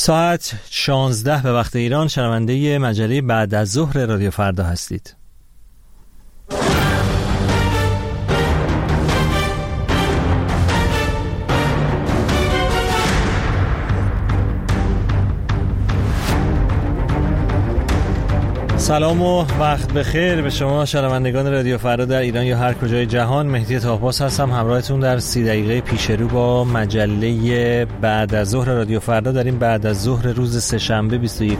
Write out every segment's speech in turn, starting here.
ساعت 16 به وقت ایران شنونده مجله بعد از ظهر رادیو فردا هستید. سلام و وقت بخیر به شما شنوندگان رادیو فردا در ایران یا هر کجای جهان. مهدی طاهپاس هستم همراهتون در 30 دقیقه پیشرو با مجله بعد از ظهر رادیو فردا. در این بعد از ظهر روز سه‌شنبه 21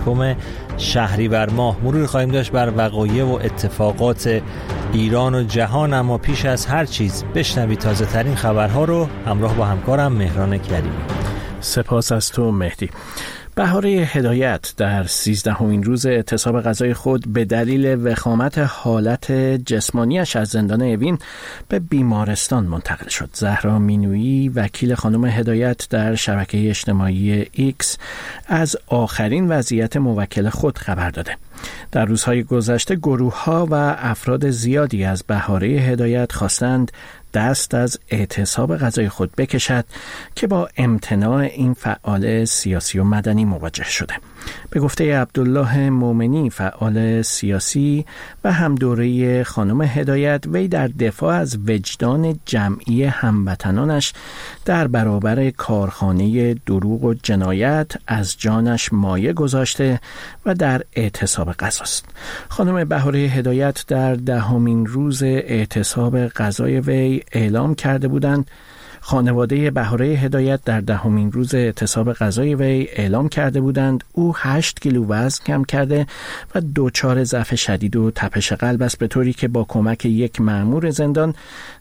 شهریور ماه مرور خواهیم داشت بر وقایع و اتفاقات ایران و جهان، اما پیش از هر چیز بشنوید تازه ترین خبرها رو همراه با همکارم مهران کریمی. سپاس از تو مهدی. بهاره هدایت در 13مین روز اعتصاب غذای خود به دلیل وخامت حالت جسمانیش از زندان اوین به بیمارستان منتقل شد. زهرا مینویی وکیل خانم هدایت در شبکه اجتماعی ایکس از آخرین وضعیت موکل خود خبر داده. در روزهای گذشته گروه‌ها و افراد زیادی از بهاره هدایت خواستند دست از اعتصاب غذای خود بکشد که با امتناع این فعال سیاسی و مدنی مواجه شده. به گفته عبدالله مومنی فعال سیاسی و همدوره خانم هدایت، وی در دفاع از وجدان جمعی هموطنانش در برابر کارخانه دروغ و جنایت از جانش مایه گذاشته و در اعتصاب غذاست. خانم بهاره هدایت در 10مین روز اعتصاب غذای وی اعلام کرده بودند. خانواده بهاره هدایت در 10مین روز اعتصاب غذای وی اعلام کرده بودند او 8 کیلو وزن کم کرده و دچار ضعف شدید و تپش قلب است، به طوری که با کمک یک مأمور زندان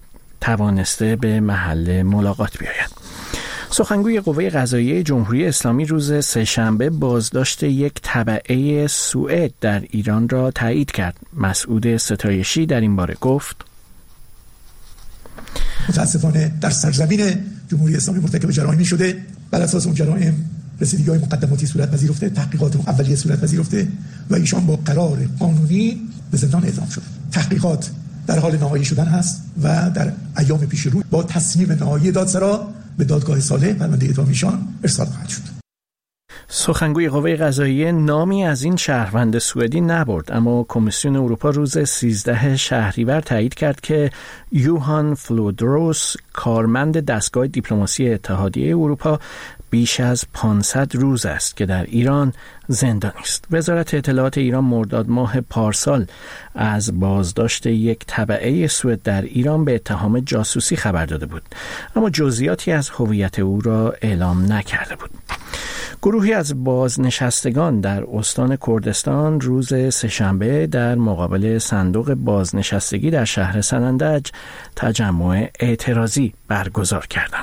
توانسته به محل ملاقات بیاید. سخنگوی قوه قضاییه جمهوری اسلامی روز سه‌شنبه بازداشت یک تبعه سوئد در ایران را تایید کرد. مسعود ستایشی در این باره گفت: متاسفانه در سرزمین جمهوری اسلامی مرتکب جرائمی شده. بر اساس اون جرائم رسیدگی‌های مقدماتی صورت پذیرفته، تحقیقات اولیه صورت پذیرفته و ایشان با قرار قانونی به زندان اعدام شد. تحقیقات در حال نهایی شدن هست و در ایام پیش رو با تصمیم نهایی دادسرا به دادگاه صالح پرونده اعدام ایشان ارسال خواهد شد. سخنگوی قوه قضاییه نامی از این شهروند سوئدی نبرد، اما کمیسیون اروپا روز 13 شهریور تایید کرد که یوهان فلودروس کارمند دستگاه دیپلماسی اتحادیه اروپا بیش از 500 روز است که در ایران زندانی است. وزارت اطلاعات ایران مرداد ماه پارسال از بازداشت یک تبعه سوئد در ایران به اتهام جاسوسی خبر داده بود، اما جزئیاتی از هویت او را اعلام نکرده بود. گروهی از بازنشستگان در استان کردستان روز سه‌شنبه در مقابل صندوق بازنشستگی در شهر سنندج تجمع اعتراضی برگزار کردند.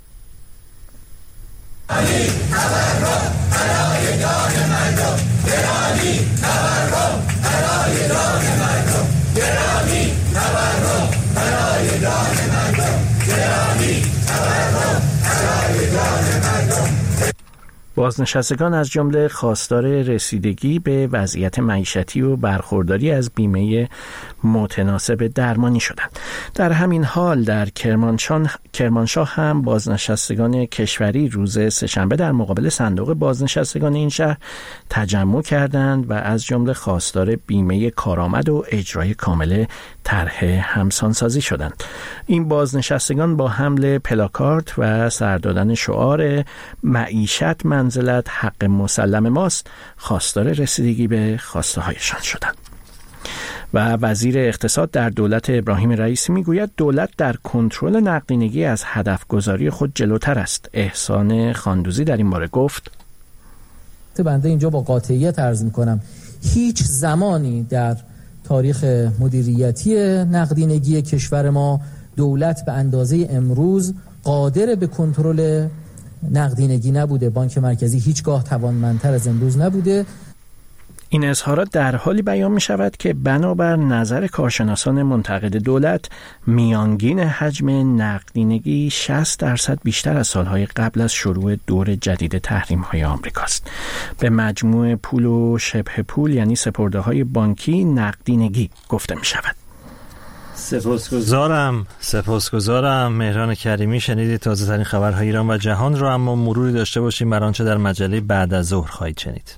بازنشستگان از جمله خواستار رسیدگی به وضعیت معیشتی و برخورداری از بیمه متناسب درمانی شدند. در همین حال در کرمانشاه هم بازنشستگان کشوری روز سه‌شنبه در مقابل صندوق بازنشستگان این شهر تجمع کردند و از جمله خواستار بیمه کارآمد و اجرای کامل طرح همسانسازی شدند. این بازنشستگان با حمل پلاکارد و سر دادن شعار معیشت منزلت حق مسلم ماست خواستار رسیدگی به خواسته هایشان شدند. و وزیر اقتصاد در دولت ابراهیم رئیسی میگوید دولت در کنترل نقدینگی از هدف گذاری خود جلوتر است. احسان خاندوزی در این باره گفت: بنده اینجا با قاطعیت عرض میکنم هیچ زمانی در تاریخ مدیریتی نقدینگی کشور ما دولت به اندازه امروز قادر به کنترل نقدینگی نبوده. بانک مرکزی هیچگاه توانمندتر از امروز نبوده. این اظهارات در حالی بیان می شود که بنابر نظر کارشناسان منتقد دولت میانگین حجم نقدینگی 60% بیشتر از سالهای قبل از شروع دور جدید تحریم‌های آمریکاست. به مجموع پول و شبه پول یعنی سپرده‌های بانکی نقدینگی گفته می شود. سپاسگزارم مهران کریمی. شنیدید تازه ترین خبرهای ایران و جهان رو، اما مروری داشته باشیم بر آنچه در مجله بعد از ظهر خواهید شنید.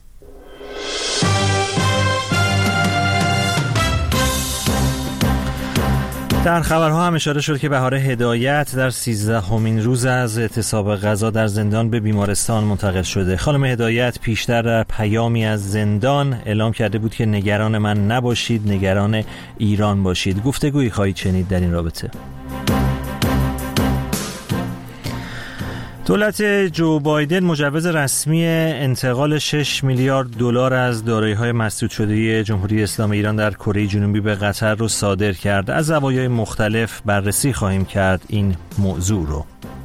در خبرها هم اشاره شد که بهاره هدایت در 13مین روز از اعتصاب غذا در زندان به بیمارستان منتقل شده. خانم هدایت پیشتر در پیامی از زندان اعلام کرده بود که نگران من نباشید، نگران ایران باشید. گفتگویی خواهید شنید در این رابطه. دولت جو بایدن مجوز رسمی انتقال 6 میلیارد دلار از دارایی‌های مسدود شده جمهوری اسلامی ایران در کره جنوبی به قطر رو صادر کرد. از زوایای مختلف بررسی خواهیم کرد این موضوع رو.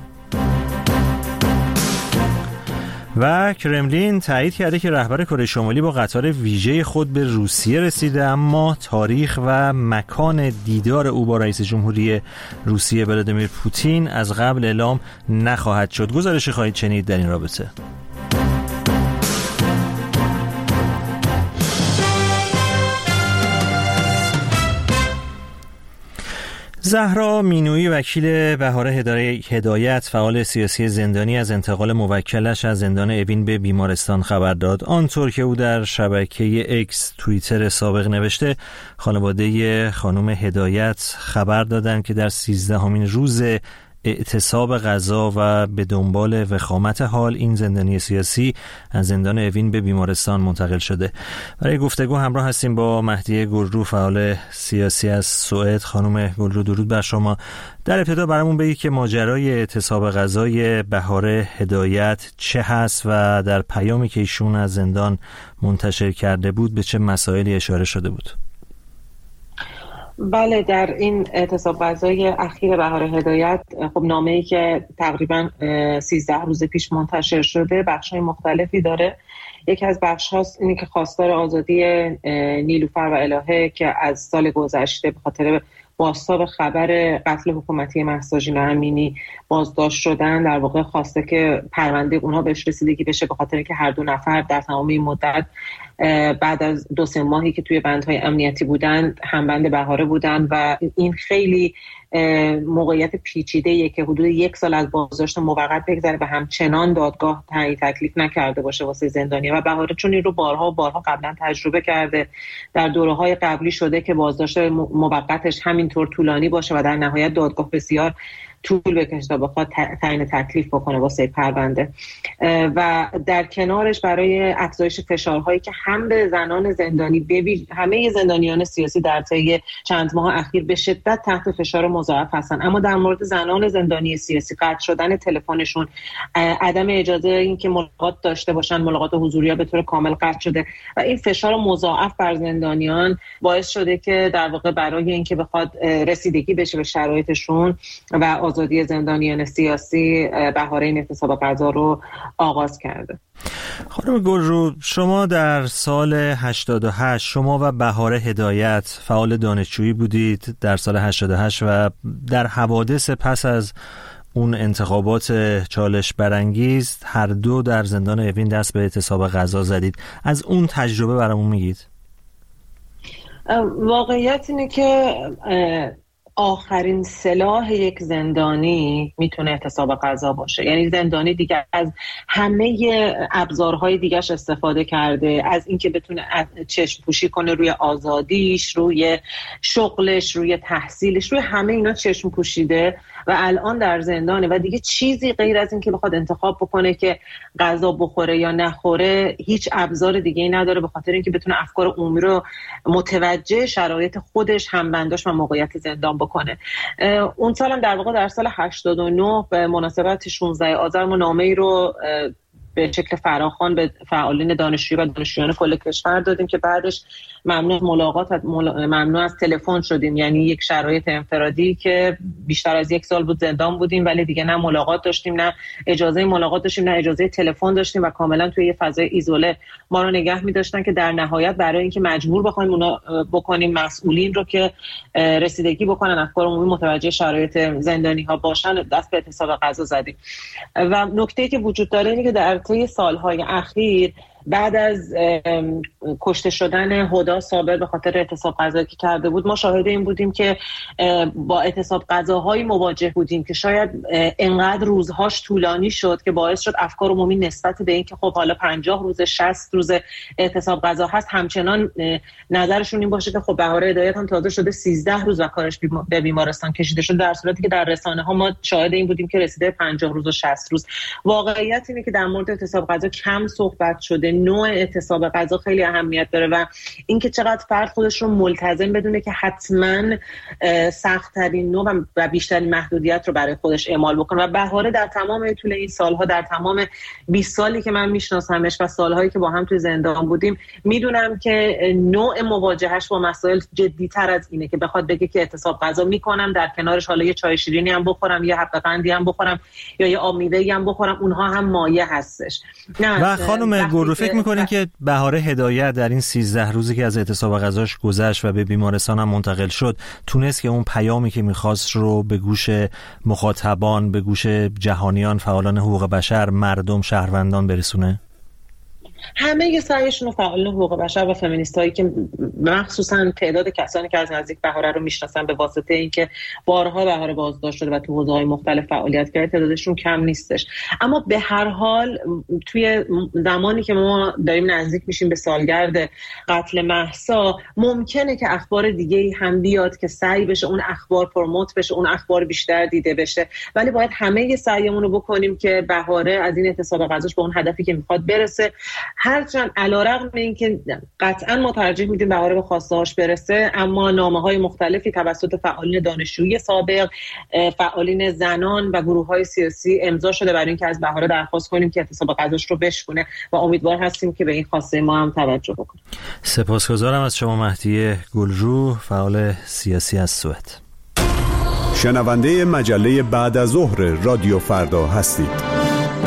و کرملین تایید کرده که رهبر کره شمالی با قطار ویژه خود به روسیه رسیده، اما تاریخ و مکان دیدار او با رئیس جمهوری روسیه ولادیمیر پوتین از قبل اعلام نخواهد شد. گزارشی خواهید شنید در این رابطه. زهرا مینویی وکیل بهاره هدایت فعال سیاسی زندانی از انتقال موکلش از زندان اوین به بیمارستان خبر داد. آنطور که او در شبکه اکس توییتر سابق نوشته، خانواده خانم هدایت خبر دادند که در 13مین روز اعتصاب غذا و به دنبال وخامت حال این زندانی سیاسی از زندان اوین به بیمارستان منتقل شده. برای گفتگو همراه هستیم با مهدیه گلرو، فعال سیاسی از سوئد. خانم گلرو درود بر شما. در ابتدا برامون بگید که ماجرای اعتصاب غذای بهاره هدایت چه هست و در پیامی که ایشون از زندان منتشر کرده بود به چه مسائلی اشاره شده بود؟ بله، در این اعتصاب غذای اخیر بهاره هدایت، خب نامه‌ای که تقریباً 13 روز پیش منتشر شده بخش‌های مختلفی داره. یکی از بخش‌هاست اینی که خواستار آزادی نیلوفر و الهه که از سال گذشته به خاطر بازتاب خبر قتل حکومتی مهسا ژینا امینی بازداشت شدن، در واقع خواسته که پرونده اونها بهش رسیدگی بشه، به خاطر اینکه هر دو نفر در تمام این مدت بعد از 2-3 ماهی که توی بندهای امنیتی بودن همبند بهاره بودن و این خیلی موقعیت پیچیده‌ایه که حدود 1 سال از بازداشت موقت بگذره و همچنان دادگاه تعیین تکلیف نکرده باشه واسه زندانی‌ها. و بهاره چون این رو بارها و بارها قبلا تجربه کرده، در دوره‌های قبلی شده که بازداشت موقتش همینطور طولانی باشه و در نهایت دادگاه بسیار طول بکشه تا بخواد تعیین تکلیف بکنه واسه پرونده. و در کنارش برای افزایش فشارهایی که هم به زنان زندانی همه زندانیان سیاسی در طی چند ماه اخیر به شدت تحت فشار مضاعف هستن، اما در مورد زنان زندانی سیاسی قطع شدن تلفنشون، عدم اجازه اینکه ملاقات داشته باشن، ملاقات حضوری به طور کامل قطع شده و این فشار مضاعف بر زندانیان باعث شده که در واقع برای اینکه بخواد رسیدگی بشه به شرایطشون و آزادی زندانیان سیاسی، بهاره این اعتصاب غذا رو آغاز کرده. خانم گلرو، شما در سال 88 شما و بهاره هدایت فعال دانشجویی بودید در سال 88 و در حوادث پس از اون انتخابات چالش برانگیز هر دو در زندان اوین دست به اعتصاب غذا زدید. از اون تجربه برامون میگید؟ واقعیت اینه که آخرین سلاح یک زندانی میتونه اعتصاب غذا باشه. یعنی زندانی دیگه از همه ابزارهای دیگه‌اش استفاده کرده، از اینکه بتونه چشم پوشی کنه روی آزادیش، روی شغلش، روی تحصیلش، روی همه اینا چشم پوشیده و الان در زندانه و دیگه چیزی غیر از این که بخواد انتخاب بکنه که غذا بخوره یا نخوره هیچ ابزار دیگه‌ای نداره، به خاطر اینکه بتونه افکار عمومی رو متوجه شرایط خودش، همبنداش و موقعیت زندان بکنه. اون سالم در واقع در سال 89 به مناسبت 16 آذر ما نامه‌ای رو به شکل فراخوان به فعالین دانشجویی و دانشجویان کل کشور دادیم که بعدش ممنوع ملاقات، ممنوع از تلفن شدیم. یعنی یک شرایط انفرادی که بیشتر از 1 سال بود زندان بودیم ولی دیگه نه ملاقات داشتیم، نه اجازه ملاقات داشتیم، نه اجازه تلفن داشتیم و کاملا توی یه فضای ایزوله ما رو نگه می‌داشتن که در نهایت برای اینکه مجبور بخوایم اونا بکنیم مسئولین رو که رسیدگی بکنن افکار عمومی متوجه شرایط زندانی‌ها باشن دست به اعتصاب غذا زدیم. و نکته‌ای که وجود داره اینه که در طی سال‌های اخیر بعد از کشته شدن هدی صابر به خاطر اعتصاب غذایی که کرده بود، ما شاهد این بودیم که با اعتصاب غذاهایی مواجه بودیم که شاید انقدر روزهاش طولانی شد که باعث شد افکار عمومی نسبت به این که خب حالا 50 روز 60 روز اعتصاب غذا هست همچنان نظرشون این باشه که خب بهار هدایت هم تازه شده 13 روز و کارش به بیمارستان کشیده شد، در صورتی که در رسانه ها ما شاهد این بودیم که رسیده 50 روز و 60 روز. واقعیت اینه که در مورد اعتصاب غذا کم صحبت شده. نوع اعتصاب غذا خیلی اهمیت داره و اینکه چقدر فرد خودش رو ملتزم بدونه که حتما سخت‌ترین نوع و بیشترین محدودیت رو برای خودش اعمال بکنه. و بهاره در تمام طول این سالها، در تمام 20 سالی که من میشناسمش و سالهایی که با هم توی زندان بودیم، میدونم که نوع مواجهش با مسائل جدی‌تر از اینه که بخواد بگه که اعتصاب غذا میکنم، در کنارش حالا یه چای شیرینی هم بخورم، یه حب قندی هم بخورم یا یه آب میوه‌ای هم بخورم، اونها هم مایه هستش. و خانم گلرو فکر میکنین که بهاره هدایت در این 13 روزی که از اعتصاب غذاش گذشت و به بیمارستان هم منتقل شد، تونست که اون پیامی که میخواست رو به گوش مخاطبان، به گوش جهانیان، فعالان حقوق بشر، مردم، شهروندان برسونه؟ همه یه سعیشون فعالان حقوق بشر و فمینیستایی که مخصوصا تعداد کسانی که از نزدیک بهاره رو میشناسن به واسطه اینکه بارها بهاره بازداشت شده و تو حوزه‌های مختلف فعالیت کرده، تعدادشون کم نیستش. اما به هر حال توی زمانی که ما داریم نزدیک میشیم به سالگرد قتل مهسا، ممکنه که اخبار دیگه‌ای هم بیاد که سعی بشه اون اخبار پروموت بشه، اون اخبار بیشتر دیده بشه، ولی باید همه سعیمون رو بکنیم که بهاره از این اعتصاب غذاش به اون هدفی که میخواد برسه. هرچند علیرغم این که قطعا ما ترجیح میدیم بهاره به خواسته‌هاش برسه، اما نامه‌های مختلفی توسط فعالین دانشجویی سابق، فعالین زنان و گروه‌های سیاسی امضا شده برای اینکه از بهاره درخواست کنیم که اعتصاب غذاش رو بشکونه و امیدوار هستیم که به این خواسته ما هم توجه بکنه. سپاسگزارم از شما مهدی گلرو، فعال سیاسی از سوئد. شنونده مجله بعد از ظهر رادیو فردا هستید.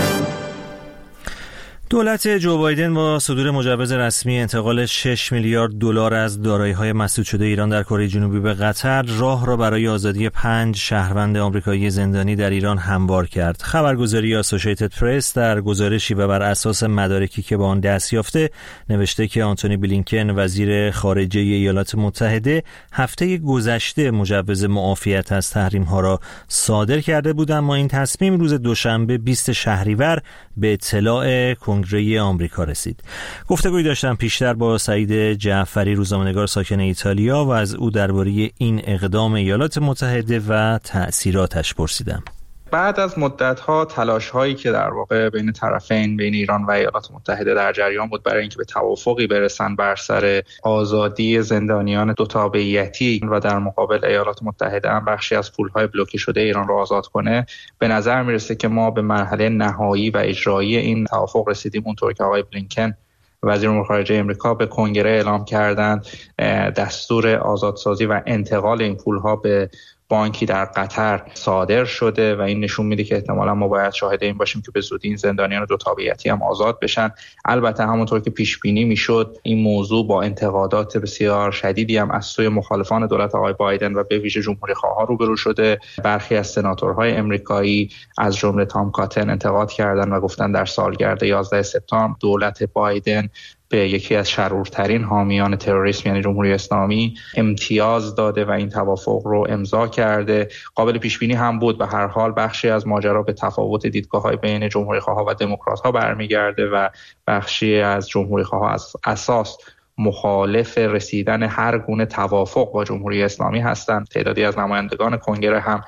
دولت جو بایدن با صدور مجوز رسمی انتقال 6 میلیارد دلار از دارایی‌های مسدود شده ایران در کره جنوبی به قطر راه را برای آزادی 5 شهروند آمریکایی زندانی در ایران هموار کرد. خبرگزاری آسوشیتد پرس در گزارشی و بر اساس مدارکی که با آن دست یافته نوشته که آنتونی بلینکن وزیر خارجه ایالات متحده هفته گذشته مجوز معافیت از تحریم‌ها را صادر کرده بود، اما این تصمیم روز دوشنبه 20 شهریور به اطلاع کنگره آمریکا رسید. گفتگویی داشتم پیشتر با سعید جعفری، روزنامه‌نگار ساکن ایتالیا، و از او درباره این اقدام ایالات متحده و تأثیراتش پرسیدم. بعد از مدت‌ها تلاش‌هایی که در واقع بین طرفین، بین ایران و ایالات متحده در جریان بود برای اینکه به توافقی برسن بر سر آزادی زندانیان دو تابعیتی و در مقابل ایالات متحده هم بخشی از پول‌های بلوکه شده ایران را آزاد کنه، به نظر میرسه که ما به مرحله نهایی و اجرایی این توافق رسیدیم. اونطور که آقای بلینکن وزیر امور خارجه آمریکا به کنگره اعلام کردند دستور آزادسازی و انتقال این پول‌ها به بانکی در قطر صادر شده و این نشون میده که احتمالاً ما باید شاهد این باشیم که به زودی این زندانیان دو تابعیتی هم آزاد بشن. البته همونطور که پیش بینی میشد این موضوع با انتقادات بسیار شدیدی هم از سوی مخالفان دولت آقای بایدن و به ویژه جمهوری خواها روبرو شده. برخی از سناتورهای امریکایی از جمله تام کاتن انتقاد کردند و گفتن در سالگرد 11 سپتامبر دولت بایدن به یکی از شرورترین حامیان تروریسم یعنی جمهوری اسلامی امتیاز داده و این توافق رو امضا کرده. قابل پیش بینی هم بود. به هر حال بخشی از ماجرا به تفاوت دیدگاه‌های بین جمهوری خواها و دموکرات‌ها برمیگرده و بخشی از جمهوری خواها از اساس مخالف رسیدن هر گونه توافق با جمهوری اسلامی هستند. تعدادی از نمایندگان کنگره هم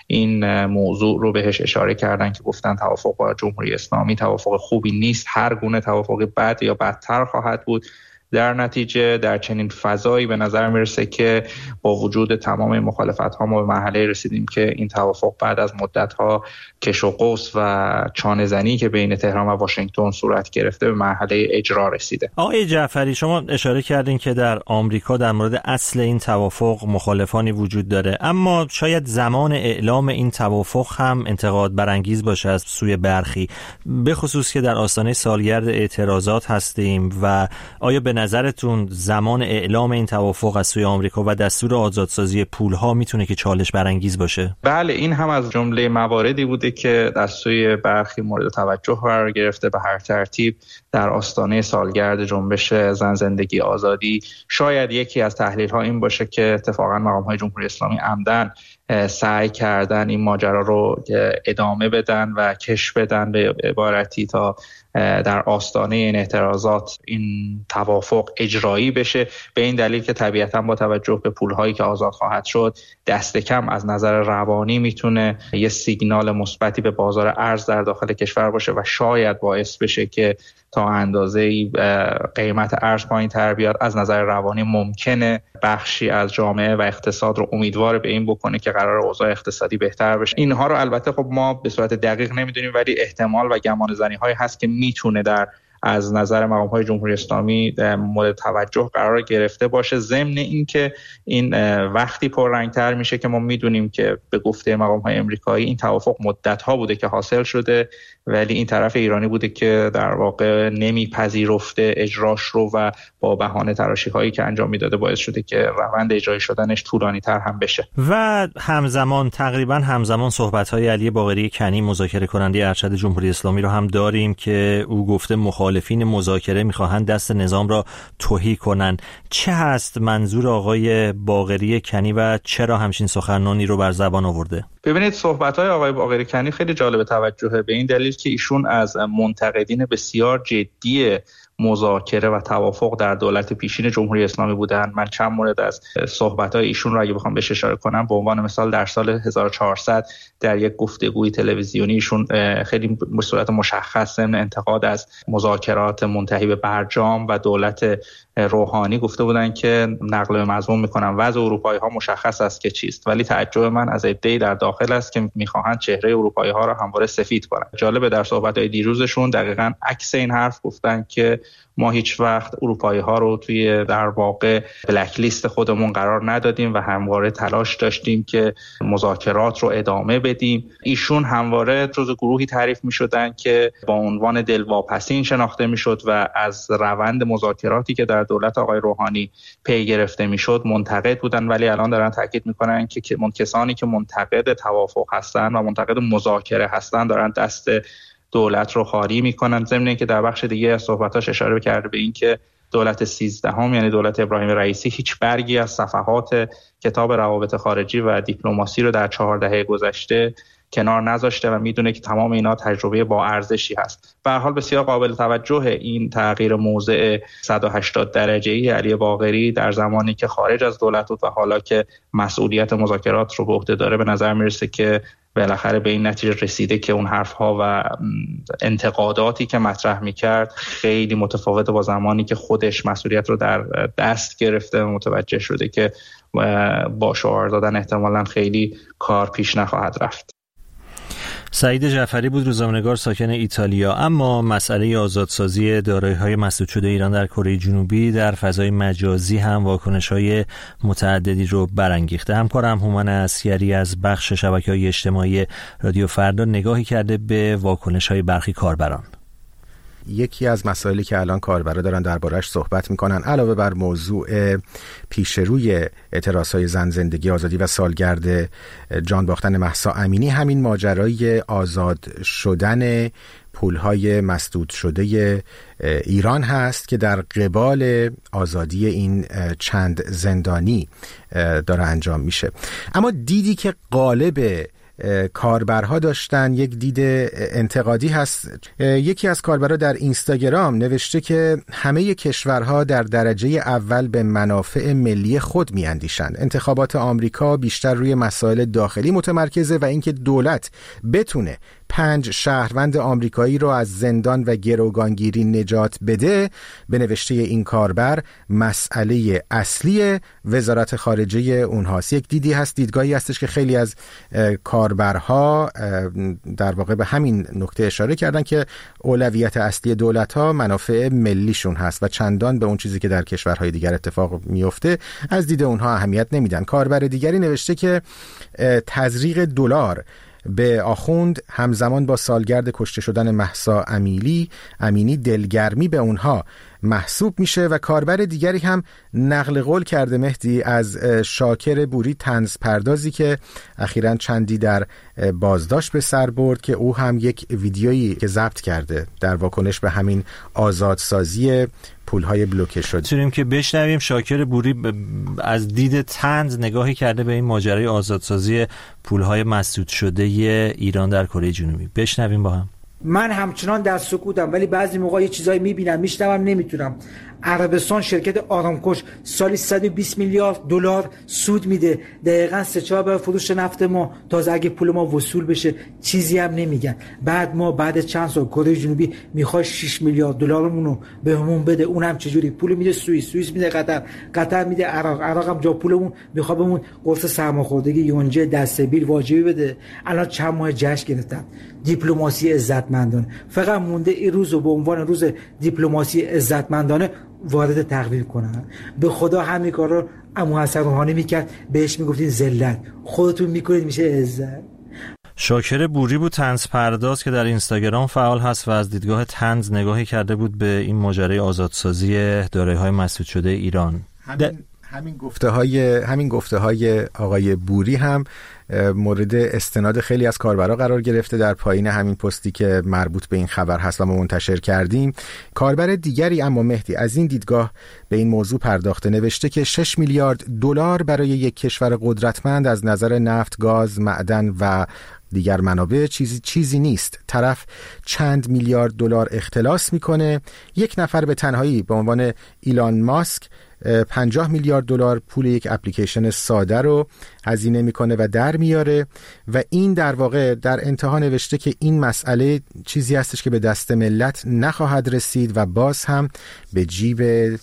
این موضوع رو بهش اشاره کردن که گفتن توافق با جمهوری اسلامی توافق خوبی نیست، هر گونه توافق بد یا بدتر خواهد بود. در نتیجه در چنین فضایی به نظر میرسه که با وجود تمام مخالفت‌ها ما به مرحله رسیدیم که این توافق بعد از مدت‌ها کش و قوس و چانه‌زنی که بین تهران و واشنگتن صورت گرفته به مرحله اجرا رسیده. آقای جعفری، شما اشاره کردین که در آمریکا در مورد اصل این توافق مخالفانی وجود داره، اما شاید زمان اعلام این توافق هم انتقاد برانگیز باشه از سوی برخی، به خصوص که در آستانه سالگرد اعتراضات هستیم و آیا به نظرتون زمان اعلام این توافق از سوی آمریکا و دستور آزادسازی پولها میتونه که چالش برانگیز باشه؟ بله، این هم از جمله مواردی بوده که از سوی برخی مورد توجه قرار گرفته. به هر ترتیب در آستانه سالگرد جنبش زن زندگی آزادی شاید یکی از تحلیل‌ها این باشه که اتفاقا مقام‌های جمهوری اسلامی عمدن سعی کردن این ماجرا رو ادامه بدن و کش بدن به عبارتی تا در آستانه این اعتراضات این توافق اجرایی بشه، به این دلیل که طبیعتاً با توجه به پولهایی که آزاد خواهد شد دست کم از نظر روانی میتونه یه سیگنال مثبتی به بازار ارز در داخل کشور باشه و شاید باعث بشه که تا اندازه‌ای قیمت ارز پایین تر بیاد. از نظر روانی ممکنه بخشی از جامعه و اقتصاد رو امیدوار به این بکنه که قرار اوضاع اقتصادی بهتر بشه. اینها رو البته خب ما به صورت دقیق نمیدونیم، ولی احتمال و گمانه‌زنی هایی هست که میتونه از نظر مقام‌های جمهوری اسلامی مورد توجه قرار گرفته باشه. ضمن این که این وقتی پررنگ‌تر میشه که ما میدونیم که به گفته مقام‌های آمریکایی این توافق مدت‌ها بوده که حاصل شده، ولی این طرف ایرانی بوده که در واقع نمیپذیرفته اجراش رو و با بهانه تراشی‌هایی که انجام میداده باعث شده که روند اجرایی شدنش طولانی‌تر هم بشه. و تقریبا همزمان صحبت‌های علی باقری کنی، مذاکره کننده ارشد جمهوری اسلامی رو هم داریم که او گفته مخالفین مذاکره می‌خواهند دست نظام را تهی کنند. چه هست منظور آقای باقری کنی و چرا همچین سخنانی رو بر زبان آورده؟ ببینید، صحبت‌های آقای باقری کنی خیلی جالب توجهه، به این دلیل که ایشون از منتقدین بسیار جدی مذاکره و توافق در دولت پیشین جمهوری اسلامی بودن. من چند مورد از صحبت‌های ایشون رو اگه بخوام بهش اشاره کنم، به عنوان مثال در سال 1400 در یک گفتگوی تلویزیونی ایشون خیلی به صورت مشخص ضمن انتقاد از مذاکرات منتهی به برجام و دولت روحانی گفته بودن که نقل به مضمون میکنم وضع اروپایی‌ها مشخص است که چیست، ولی تعجب من از عده‌ای در داخل است که میخواهند چهره اروپایی‌ها را همواره سفید کنند. جالبه در صحبت‌های دیروزشون دقیقاً عکس این حرف گفتن که ما هیچ وقت اروپایی‌ها رو توی در واقع بلک لیست خودمون قرار ندادیم و همواره تلاش داشتیم که مذاکرات رو ادامه بدیم. ایشون همواره جزو گروهی تعریف می‌شدن که با عنوان دلواپسین شناخته می‌شد و از روند مذاکراتی که در دولت آقای روحانی پی گرفته می‌شد منتقد بودن، ولی الان دارن تاکید می‌کنن که کسانی که منتقد توافق هستن و منتقد مذاکره هستن دارن دست دولت رو خالی میکنن. ضمن اینکه در بخش دیگه از صحبتاش اشاره کرده به این که دولت 13 یعنی دولت ابراهیم رئیسی هیچ برگی از صفحات کتاب روابط خارجی و دیپلماسی رو در 4 دهه گذشته کنار نذاشته و میدونه که تمام اینا تجربه با ارزشی هست. به هر حال بسیار قابل توجه این تغییر موضع 180 درجه‌ای علی باقری در زمانی که خارج از دولت بود و حالا که مسئولیت مذاکرات رو به عهده داره. به نظر میرسه که بالاخره به این نتیجه رسیده که اون حرفها و انتقاداتی که مطرح میکرد خیلی متفاوته با زمانی که خودش مسئولیت رو در دست گرفته و متوجه شده که با شعار دادن احتمالاً خیلی کار پیش نخواهد رفت. سعید جعفری بود، روزنامه‌نگار ساکن ایتالیا. اما مسئله آزادسازی دارایی‌های مسدود شده ایران در کره جنوبی در فضای مجازی هم واکنش‌های متعددی رو برانگیخته. همکارم هومن عسگری از بخش شبکه‌های اجتماعی رادیو فردا نگاهی کرده به واکنش‌های برخی کاربران. یکی از مسائلی که الان کاربرا دارن درباره‌اش صحبت میکنن، علاوه بر موضوع پیشروی اعتراضهای زن زندگی آزادی و سالگرد جان باختن مهسا امینی، همین ماجرای آزاد شدن پولهای مسدود شده ایران هست که در قبال آزادی این چند زندانی داره انجام میشه. اما دیدی که غالب کاربرها داشتن یک دید انتقادی هست. یکی از کاربرها در اینستاگرام نوشته که همه کشورها در درجه اول به منافع ملی خود میاندیشند. انتخابات آمریکا بیشتر روی مسائل داخلی متمرکزه و اینکه دولت بتونه 5 شهروند آمریکایی رو از زندان و گروگانگیری نجات بده، به نوشته این کاربر مسئله اصلی وزارت خارجه اونهاست. یک دیدی هست، دیدگاهی هستش که خیلی از کاربرها در واقع به همین نکته اشاره کردن که اولویت اصلی دولت‌ها منافع ملیشون هست و چندان به اون چیزی که در کشورهای دیگر اتفاق میفته از دید اونها اهمیت نمیدن. کاربر دیگری نوشته که تزریق دلار به آخوند همزمان با سالگرد کشته شدن مهسا امینی دلگرمی به اونها محسوب میشه و کاربر دیگری هم نقل قول کرده مهدی از شاکر بوری طنز پردازی که اخیراً چندی در بازداشت به سر برد که او هم یک ویدیویی که ضبط کرده در واکنش به همین آزادسازی پولهای بلوکه شد. می‌تونیم که بشنویم شاکر بوری از دید طنز نگاهی کرده به این ماجرای آزادسازی پولهای مسدود شده ایران در کره جنوبی. بشنویم با هم. من همچنان در سکوتم، ولی بعضی موقع یه چیزایی میبینم میشنوم نمیتونم. عربستان شرکت آرامکوش سالی 120 میلیارد دلار سود میده، دقیقاً 3-4 برابر فروش نفت ما. تازه اگه پول ما وصول بشه چیزی هم نمیگن. بعد چند سال کره جنوبی میخواد 6 میلیارد دلارمون رو بهمون بده. اونم چجوری؟ پول میده سوئیس میده قطر میده عراق هم جا پولمون میخواد بهمون قرص سرماخوردگی یونجه دستبیل واجبی بده. الان چند ماه جشن گرفتن دیپلماسی عزتمندانه، فقط مونده این روزو به عنوان روز دیپلماسی عزتمندانه وارد تقویم کنن. به خدا همین کار رو عمو حسن روحانی میکرد، بهش میگفتین ذلت، خودتون میکنید میشه عزت. شاکر بوری بود طنز پرداز که در اینستاگرام فعال هست و از دیدگاه طنز نگاهی کرده بود به این ماجرای آزادسازی دارایی‌های مسدود شده ایران. همین گفته های آقای بوری هم مورد استناد خیلی از کاربرا قرار گرفته در پایین همین پستی که مربوط به این خبر هست و ما منتشر کردیم. کاربر دیگری اما مهدی از این دیدگاه به این موضوع پرداخته، نوشته که 6 میلیارد دلار برای یک کشور قدرتمند از نظر نفت، گاز، معدن و دیگر منابع چیزی نیست. طرف چند میلیارد دلار اختلاس میکنه، یک نفر به تنهایی به عنوان ایلان ماسک 50 میلیارد دلار پول یک اپلیکیشن ساده رو هزینه میکنه و در میاره و این در واقع در انتها نوشته که این مسئله چیزی هستش که به دست ملت نخواهد رسید و باز هم به جیب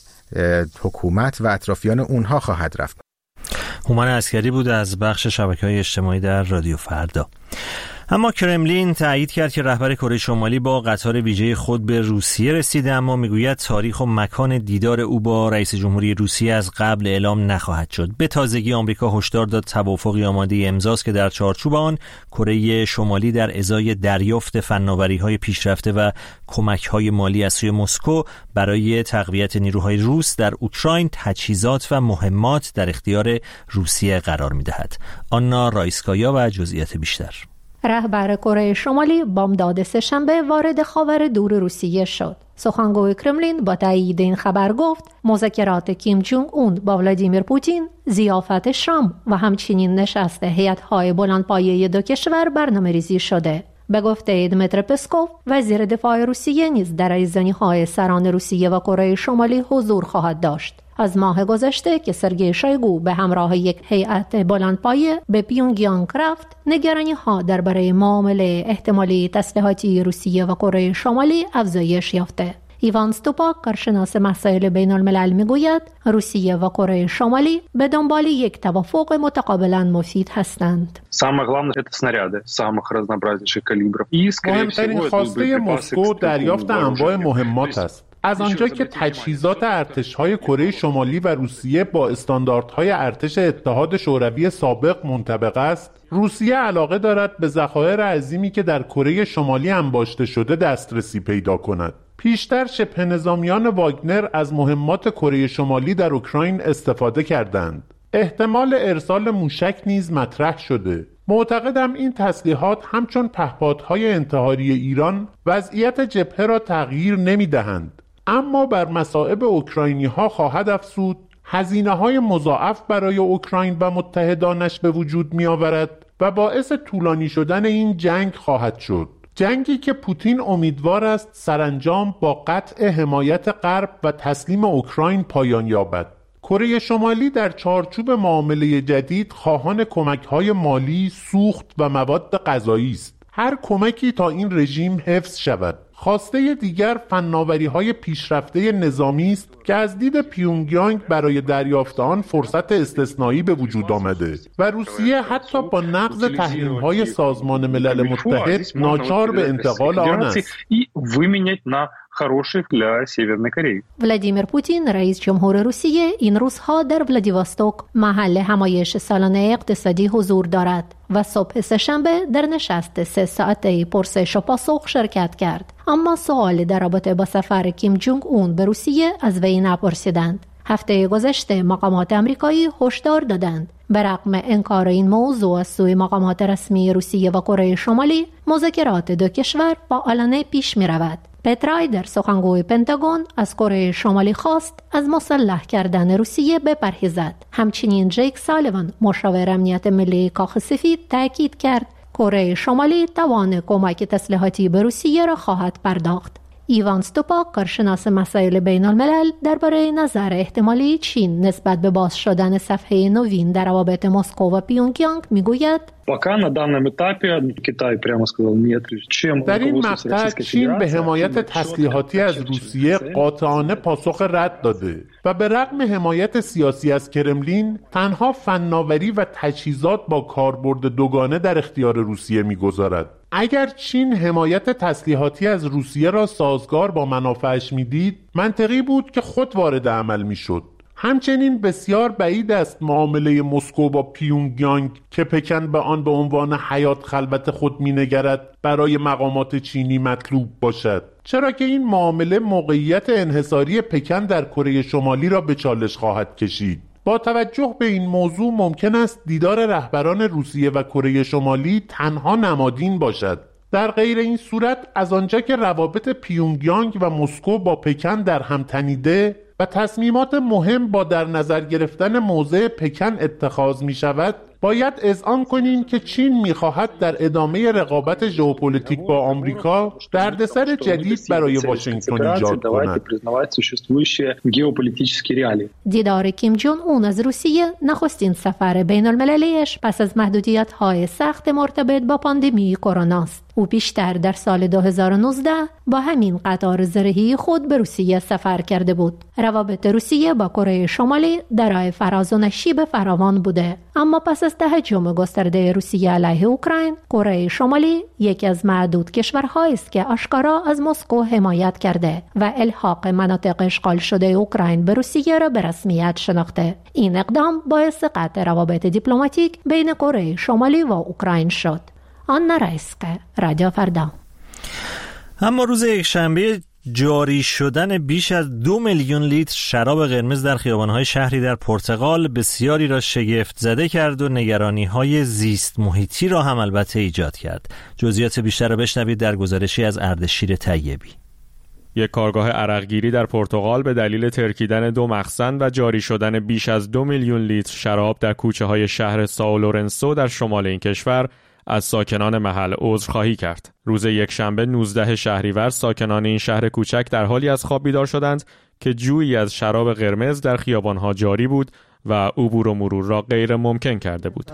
حکومت و اطرافیان اونها خواهد رفت. هومن عسکری بود از بخش شبکه‌های اجتماعی در رادیو فردا. اما کرملین تایید کرد که رهبر کره شمالی با قطار ویژه خود به روسیه رسیده، اما میگوید تاریخ و مکان دیدار او با رئیس جمهوری روسیه از قبل اعلام نخواهد شد. به تازگی آمریکا هشدار داد توافقی آماده امضاست که در چارچوب آن کره شمالی در ازای دریافت فناوری‌های پیشرفته و کمک‌های مالی از سوی مسکو برای تقویت نیروهای روس در اوکراین تجهیزات و مهمات در اختیار روسیه قرار می‌دهد. آنا رایسکایا و جزئیات بیشتر. رهبر کره شمالی بامداد سه‌شنبه وارد خاور دور روسیه شد. سخنگوی کرملین با تایید این خبر گفت مذاکرات کیم جونگ اون با ولادیمیر پوتین، ضیافت شام و همچنین نشست هیئت‌های بلندپایه دو کشور برنامه‌ریزی شده. به گفته دمیتر پسکوف وزیر دفاع روسیه نیز در ایزانی‌های سران روسیه و کره شمالی حضور خواهد داشت. از ماه گذشته که سرگئی شویگو به همراه یک هیئت بلندپایه به پیونگیانگ رفت، نگرانی‌ها درباره معامله احتمالی تسلیحاتی روسیه و کره شمالی افزایش یافته. ایوان ستوپاک کارشناس مسائل بین الملل میگوید روسیه و کره شمالی به دنبال یک توافق متقابلا مفید هستند. مهمترین خواسته مسکو دریافت انواع مهمات است. از آنجا که تجهیزات ارتش‌های کره شمالی و روسیه با استانداردهای ارتش اتحاد شوروی سابق منطبق است، روسیه علاقه دارد به ذخایر عظیمی که در کره شمالی انباشته شده دسترسی پیدا کند. پیشتر شبه نظامیان واگنر از مهمات کره شمالی در اوکراین استفاده کردند. احتمال ارسال موشک نیز مطرح شده. معتقدم این تسلیحات همچون پهپادهای انتحاری ایران وضعیت جبهه را تغییر نمی‌دهند، اما بر مصائب اوکراینی‌ها خواهد افزود، هزینه‌های مضاعف برای اوکراین و متحدانش به وجود می‌آورد و باعث طولانی شدن این جنگ خواهد شد. جنگی که پوتین امیدوار است سرانجام با قطع حمایت غرب و تسلیم اوکراین پایان یابد. کره شمالی در چارچوب معامله جدید خواهان کمک‌های مالی، سوخت و مواد غذایی است. هر کمکی تا این رژیم حفظ شود. خواسته دیگر فناوری‌های پیشرفته نظامی است که از دید پیونگیانگ برای دریافت آن فرصت استثنایی به وجود آمده و روسیه حتی با نقض تحریم‌های سازمان ملل متحد ناچار به انتقال آن است. хороших для Северной Кореи. ولادیمیر پوتین رئیس جمهور روسیه این روزها در ولاجیوستوک محل همایش سالانه اقتصادی حضور دارد و صبح سه‌شنبه در نشست 3 ساعته پرسش و پاسخ شرکت کرد. اما سوالی در رابطه با سفر کیم جونگ اون به روسیه از وی نپرسیدند. هفته گذشته مقامات آمریکایی هشدار دادند برغم انکار این موضوع از سوی مقامات رسمی روسیه و کره شمالی، مذاکرات دو کشور فعالانه پیش می رود. پترای در سخنگوی پنتاگون از کره شمالی خواست از مسلح کردن روسیه بپرهیزد. همچنین جیک سالیوان مشاور امنیت ملی کاخ سفید تاکید کرد کره شمالی توان کمک تسلیحاتی به روسیه را خواهد پرداخت. ایوان ستوپاک، کارشناس مسائل بین الملل، درباره نظر احتمالی چین نسبت به باز شدن صفحه نوین در روابط مسکو و پیونگیانگ میگوید در این مقطع چین به حمایت تسلیحاتی از روسیه قاطعانه پاسخ رد داده و به رغم حمایت سیاسی از کرملین تنها فناوری و تجهیزات با کاربرد دوگانه در اختیار روسیه میگذارد. اگر چین حمایت تسلیحاتی از روسیه را سازگار با منافعش میدید، منطقی بود که خود وارد عمل میشد. همچنین بسیار بعید است معامله مسکو با پیونگیانگ که پکن به آن به عنوان حیات خلوت خود مینگرد برای مقامات چینی مطلوب باشد، چرا که این معامله موقعیت انحصاری پکن در کره شمالی را به چالش خواهد کشید. با توجه به این موضوع ممکن است دیدار رهبران روسیه و کره شمالی تنها نمادین باشد. در غیر این صورت از آنجا که روابط پیونگیانگ و مسکو با پکن در هم تنیده و تصمیمات مهم با در نظر گرفتن موضع پکن اتخاذ می شود، باید اذعان کنیم که چین می خواهد در ادامه رقابت ژئوپلیتیک با آمریکا دردسر جدید برای واشنگتن ایجاد کند. دیدار کیم جون اون از روسیه نخستین سفر بین المللیش پس از محدودیت های سخت مرتبط با پاندمی کرونا است. او پیشتر در سال 2019 با همین قطار زرهی خود به روسیه سفر کرده بود. روابط روسیه با کره شمالی در راه فراز و نشیب فراوان بوده، اما پس از تهاجم گسترده روسیه علیه اوکراین، کره شمالی یکی از معدود کشورهایی است که آشکارا از مسکو حمایت کرده و الحاق مناطق اشغال شده اوکراین به روسیه را به رسمیت شناخته. این اقدام باعث قطع روابط دیپلماتیک بین کره شمالی و اوکراین شد. آنا رایسکه، رادیو فردا. اما روز یکشنبه جاری شدن بیش از 2 میلیون لیتر شراب قرمز در خیابان‌های شهری در پرتغال بسیاری را شگفت زده کرد و نگرانی‌های زیست محیطی را هم البته ایجاد کرد. جزئیات بیشتر را بشنوید در گزارشی از اردشیر طیبی. یک کارگاه عرقگیری در پرتغال به دلیل ترکیدن 2 مخزن و جاری شدن بیش از 2 میلیون لیتر شراب در کوچه‌های شهر سائو لورنسو در شمال این کشور از ساکنان محل عذرخواهی کرد. روز یکشنبه 19 شهریور ساکنان این شهر کوچک در حالی از خواب بیدار شدند که جویی از شراب قرمز در خیابان‌ها جاری بود و عبور و مرور را غیر ممکن کرده بود.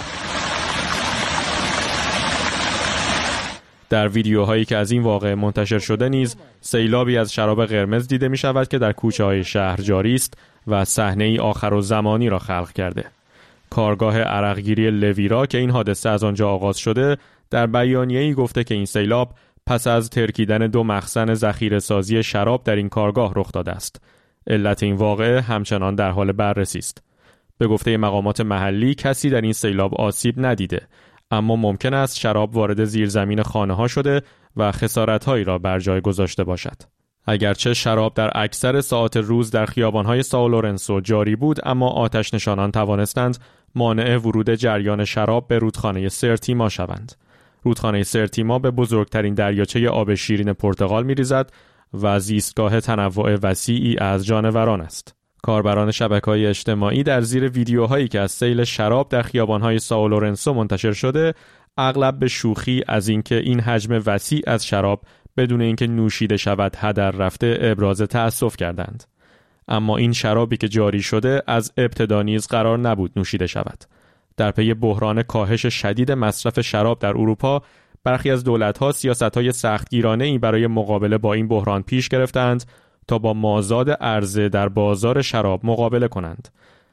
در ویدیوهایی که از این واقعه منتشر شده نیز سیلابی از شراب قرمز دیده می شود که در کوچه‌های شهر جاری است و صحنه‌ای آخرالزمانی را خلق کرده. کارگاه عرقگیری لویرا که این حادثه از آنجا آغاز شده در بیانیه‌ای گفته که این سیلاب پس از ترکیدن 2 مخزن ذخیره‌سازی شراب در این کارگاه رخ داده است. علت این واقعه همچنان در حال بررسی است. به گفته مقامات محلی کسی در این سیلاب آسیب ندیده، اما ممکن است شراب وارد زیرزمین خانه‌ها شده و خسارت‌هایی را بر جای گذاشته باشد. اگرچه شراب در اکثر ساعات روز در خیابان‌های سائو لورنسو جاری بود، اما آتش نشانان توانستند مانع ورود جریان شراب به رودخانه سرتیما شوند. رودخانه سرتیما به بزرگترین دریاچه آب شیرین پرتغال می‌ریزد و زیستگاه تنوع وسیعی از جانوران است. کاربران شبکه‌های اجتماعی در زیر ویدیوهایی که از سیل شراب در خیابان‌های سائو لورنسو منتشر شده، اغلب به شوخی از اینکه این حجم وسیع از شراب بدون اینکه نوشیده شود هدر رفته ابراز تأسف کردند. اما این شرابی که جاری شده از ابتدا نیز قرار نبود نوشیده شود. در پی بحران کاهش شدید مصرف شراب در اروپا، برخی از دولت‌ها سیاست‌های سختگیرانه‌ای برای مقابله با این بحران پیش گرفتند تا با مازاد عرضه در بازار شراب مقابله کنند.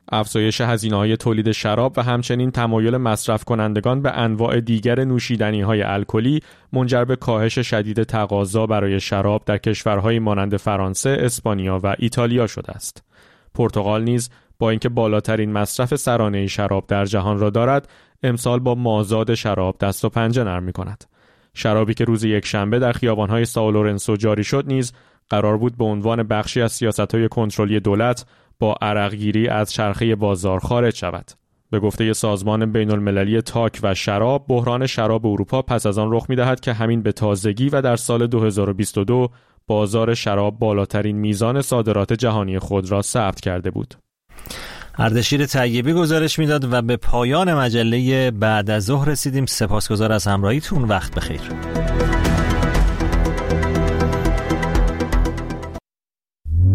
افزایش هزینه‌های تولید شراب و همچنین تمایل مصرف کنندگان به انواع دیگر نوشیدنی‌های الکلی منجر به کاهش شدید تقاضا برای شراب در کشورهای مانند فرانسه، اسپانیا و ایتالیا شده است. پرتغال نیز با اینکه بالاترین مصرف سرانه‌ای شراب در جهان را دارد، امسال با مازاد شراب دست و پنجه نرم می‌کند. شرابی که روز یکشنبه در خیابان‌های سائو لورنسو جاری شد نیز قرار بود به عنوان بخشی از سیاست‌های کنترلی دولت با عرقگیری از چرخه بازار خارج شود. به گفته سازمان بین‌المللی تاک و شراب، بحران شراب اروپا پس از آن رخ می‌دهد که همین به تازگی و در سال 2022 بازار شراب بالاترین میزان صادرات جهانی خود را ثبت کرده بود. اردشیر طیبی گزارش میداد و به پایان مجله بعد از ظهر رسیدیم. سپاسگزار از همراهیتون. وقت بخیر.